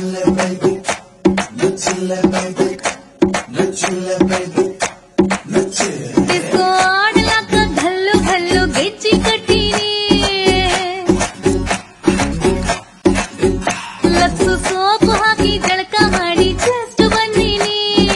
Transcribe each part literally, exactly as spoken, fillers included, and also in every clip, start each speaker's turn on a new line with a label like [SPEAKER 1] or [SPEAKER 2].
[SPEAKER 1] Nuchille baby, nuchille baby, nuchille baby, nuchille.
[SPEAKER 2] इसको आड़लाक घल्लू घल्लू ಗೆಜ್ಜಿ ಕಟ್ಟಿನಿ Lux soap ಹಾಕಿ ಜಳಕ ಮಾಡಿ ಜಸ್ಟ್ ಬಂದಿನಿ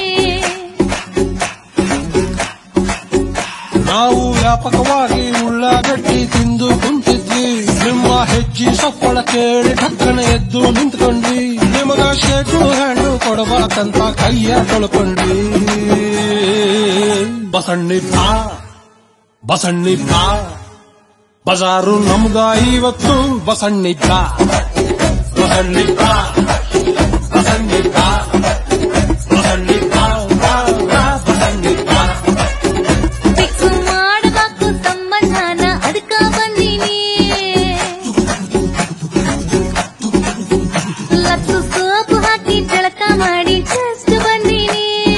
[SPEAKER 3] ನಾವು ವ್ಯಾಪಕವಾಗಿ ಉಳ್ಳಾಗಡ್ಡಿ ತಿಂದು ಕುಂತಿದ್ವಿ ನಿಮ್ಮ ಹೆಜ್ಜಿ ಸಪ್ಪಳ ಕೇಳಿ ಠಕ್ಕನ ಎದ್ದು ನಿಂತ್ಕೊಂಡ್ವಿ ನಿಮಗ ಶೇಕು ಹಣ್ಣು ಕೊಡಬಾಕಂತ ಕೈಯ ತೊಳ್ಕೊಂಡ್ವಿ ಬಸಣ್ಣಿ ಬಾ ಬಸಣ್ಣಿ ಬಾ ಬಜಾರು ನಮ್ದ ಇವತ್ತು ಬಸಣ್ಣಿ ಬಾ ಬಸಣ್ಣಿ ಬಾ ಬಸಣ್ಣಿ ಬಾ ಬಸಣ್ಣಿ ಬಾ ಬಸಣ್ಣಿ ಬಾ
[SPEAKER 2] ಫಿಕ್ಸ್ ಮಾಡಬೇಕು ಸಂಬಂಧನ ಅದಕ್ಕ ಬಂದಿನಿ ಲಕ್ಸು ಸೋಪು ಹಾಕಿ ಜಳಕ ಮಾಡಿ ಜಸ್ಟ್ ಬಂದಿನಿ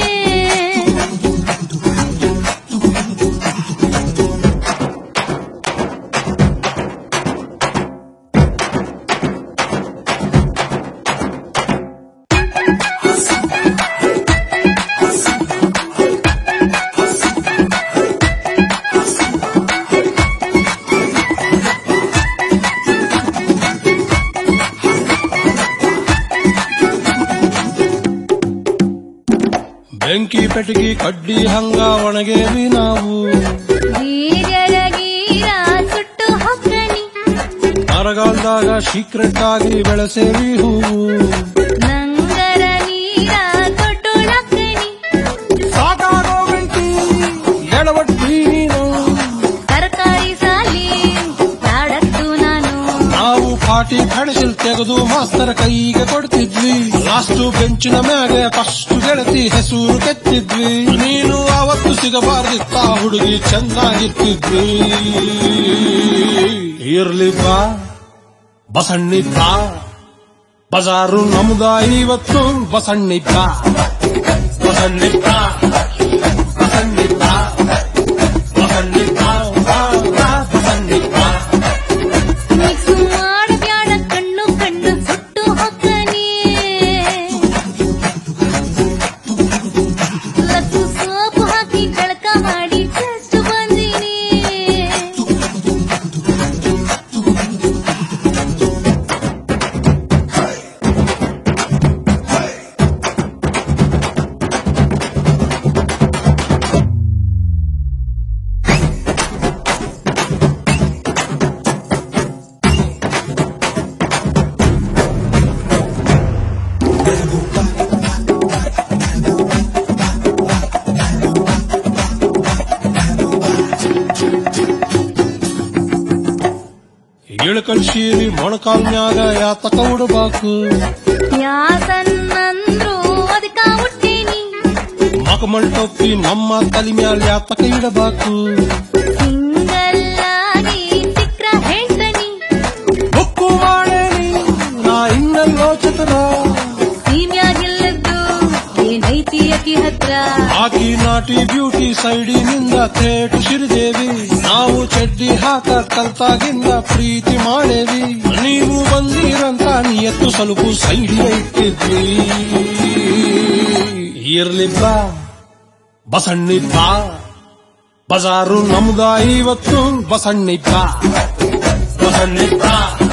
[SPEAKER 3] ಬೆಂಕಿ ಪೆಟಗಿ ಕಡ್ಡಿ ಹಂಗ ಒಣಗೇವಿ ನಾವು
[SPEAKER 2] ಗೀರ್ಯರ ಗೀರ ಸುಟ್ಟು ಹೊಕ್ಕನಿ
[SPEAKER 3] ಬರಗಾಲದಾಗ ಸೀಕ್ರೆಟ್ ಆಗಿ ಬೆಳೆಸೇವಿ ಹೂವು
[SPEAKER 2] ನಂಗರ ನೀರ ತೊಟ್ಟುಳಕ್ಕನಿ
[SPEAKER 3] ಸಾಕಾಗೋ ಬೆಂಕಿ ಎಡವಟ್ಟಿ ನೀನು
[SPEAKER 2] ತರಕಾರಿ ಸಾಲಿ ತಾಡತ್ತು ನಾನು
[SPEAKER 3] ನಾವು ಪಾಟಿ ಕಣಸಿಲ್ ತೆಗೆದು ಮಾಸ್ತರ ಕೈಗೆ ಕೊಡ್ತಿದ್ವಿ ಲಾಸ್ಟ್ ಬೆಂಚಿನ ಮ್ಯಾಗೆ ಫಸ್ಟ್ ಗೆಳತಿ ಹೆಸರು ಕೆತ್ತಿದ್ವಿ ನೀನು ಅವತ್ತು ಸಿಗಬಾರ್ದಿತ್ತ ಹುಡುಗಿ ಚೆನ್ನಾಗಿರ್ತಿದ್ವಿ ಇರ್ಲಿ ಬಾ ಬಸಣ್ಣಿ ಬಾ ಬಜಾರು ನಮ್ದ ಇವತ್ತು ಬಸಣ್ಣಿ ಬಾ ಬಸಣ್ಣಿ ಬಾ ಬಸಣ್ಣಿ ಬಾ ಬಸಣ್ಣಿ ಬಾ ಬಸಣ್ಣಿ ಬಾ
[SPEAKER 2] ಮಿಕ್ಸ್ ಮಾಡಬ್ಯಾಡ ಕಣ್ಣು ಕಣ್ಣು ಸುಟ್ಟು ಹೊಕ್ಕನಿ ಲಕ್ಸು ಸೋಪು ಹಾಕಿ ಜಳಕ ಮಾಡಿ ಜಸ್ಟ್ ಬಂದಿನಿ
[SPEAKER 3] ಇಳಕಲ್ ಶೀರಿ ಮೊಣಕಾಲ್ ಮ್ಯಾಗ ಯಾತಕ ಉಡಬಾಕು
[SPEAKER 2] ಯಾಸನ್ನಂದ್ರು ಅದಕ್ಕ ಹುಟ್ಟೀನಿ
[SPEAKER 3] ಮಕಮಲ್ ಟೊಪ್ಪಿ ನಮ್ಮ ತಲೆ ಮ್ಯಾಲ ಯಾತಕ ಇಡಬಾಕು
[SPEAKER 2] ಸಿಂಗಲ್ ಆಗಿ ಸಿಕ್ರ ಹೇಳ್ತನಿ
[SPEAKER 3] ಬುಕ್ಕು ಮಾಡೇನಿ ನಾ ಇನ್ನೆಲ್ಲೋ ಚತುರ
[SPEAKER 2] ಸೀಮ್ಯಾಗಿಲ್ಲದ್ದು ಏನೈತಿ ಅಕಿ ಹತ್ರ
[SPEAKER 3] ಆಕಿ ನಾಟಿ ಬ್ಯೂಟಿ ಸೈಡಿನಿಂದ ಥೇಟ್ ಶ್ರೀದೇವಿ ನಾವು ಚಡ್ಡಿ ಹಾಕ ಕಲ್ತಾಗಿಂದ ಪ್ರೀತಿ ಮಾಡೇವಿ ನೀವು ಬಂದಿರಂತ ನಿಯತ್ತು ಸ್ವಲ್ಪ ಸೈಡಿಗೆ ಇಟ್ಟಿದ್ವಿ ಇರ್ಲಿ ಬಾ ಬಸಣ್ಣಿ ಬಾ ಬಜಾರು ನಮ್ದ ಇವತ್ತು ಬಸಣ್ಣಿ ಬಾ ಬಸಣ್ಣಿ ಬಾ